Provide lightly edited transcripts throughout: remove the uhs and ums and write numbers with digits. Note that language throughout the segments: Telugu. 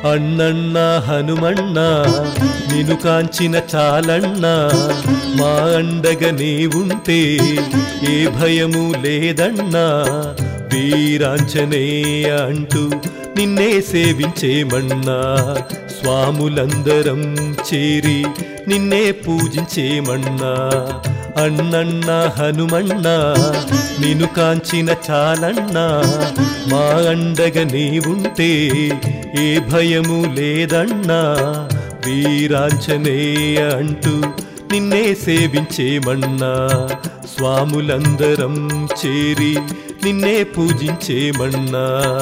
అన్నన్నా హనుమన్నా నిన్ను కాంచిన చాలన్నా మా అండగా నీవుంటే ఏ భయము లేదన్నా వీరాంజనేయ అంటూ నిన్నే సేవించేమన్నా స్వాములందరం చేరి నిన్నే పూజించేమన్నా అన్నన్నా హనుమన్నా నిన్ను కాంచిన చాలన్నా మా అండగా నీవుంటే ఏ భయము లేదన్నా వీరాంజనేయ అంటూ నిన్నే సేవించేమన్నా స్వాములందరం చేరి నిన్నే పూజించేమన్నా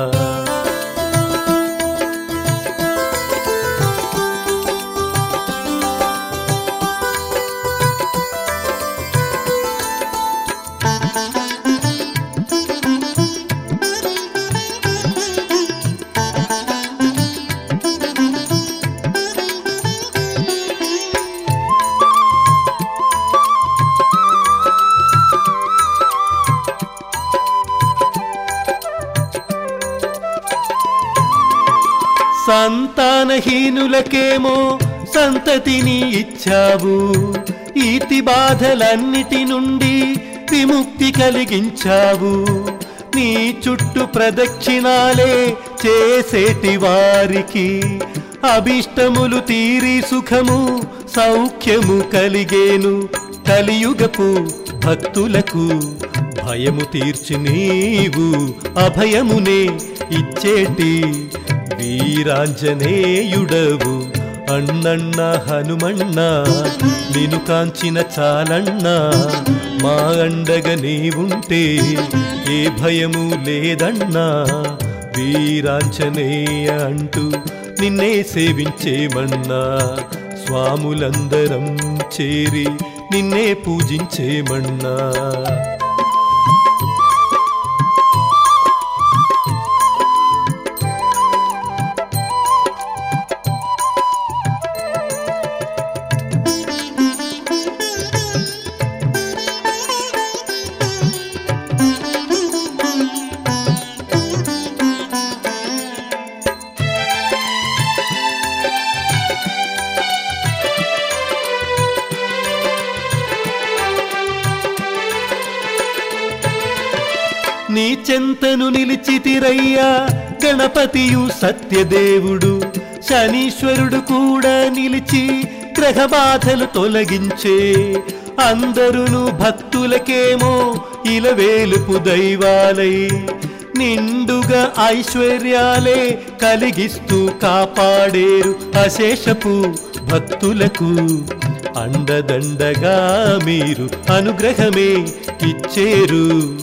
సంతానహీనులకేమో సంతతిని ఇచ్చావు ఈతి బాధలన్నిటి నుండి విముక్తి కలిగించావు నీ చుట్టూ ప్రదక్షిణాలే చేసేటి వారికి అభిష్టములు తీరి సుఖము సౌఖ్యము కలిగేను కలియుగపు భక్తులకు భయము తీర్చి నీవు అభయమునే ఇచ్చేటి వీరాంజనేయుడవు అన్నన్నా హనుమన్నా నిన్ను కాంచిన చాలన్నా మా అండగా నీవుంటే ఏ భయము లేదన్నా వీరాంజనేయ అంటూ నిన్నే సేవించేమన్నా స్వాములందరం చేరి నిన్నే పూజించేమన్నా నీ చెంతను నిలిచితిరయ్యా గణపతియు సత్యదేవుడు శనీశ్వరుడు కూడా నిలిచి గ్రహబాధలు తొలగించే అందరును భక్తులకేమో ఇలవేలుపు దైవాలై నిండుగా ఐశ్వర్యాలే కలిగిస్తూ కాపాడేరు అశేషపు భక్తులకు అండదండగా మీరు అనుగ్రహమే ఇచ్చేరు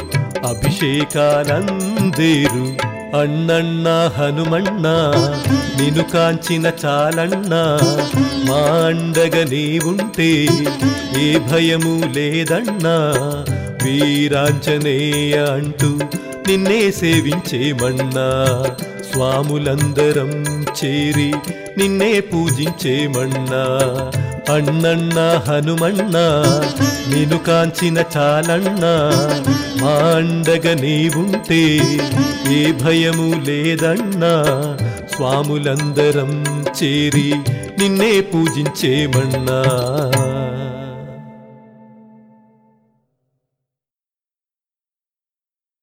అభిషేకానందేరు అన్నన్నా హనుమన్నా నిన్ను కాంచిన చాలన్నా మా అండగా నీవుంటే ఏ భయము లేదన్నా వీరాంజనేయ అంటూ నిన్నే సేవించేమన్నా స్వాములందరం చేరి నిన్నే పూజించేమన్నా అన్నన్నా హనుమన్నా నిన్ను కాంచిన చాలన్నా మా అండగా నీవుంటే ఏ భయము లేదన్నా స్వాములందరం చేరి నిన్నే పూజించేమన్నా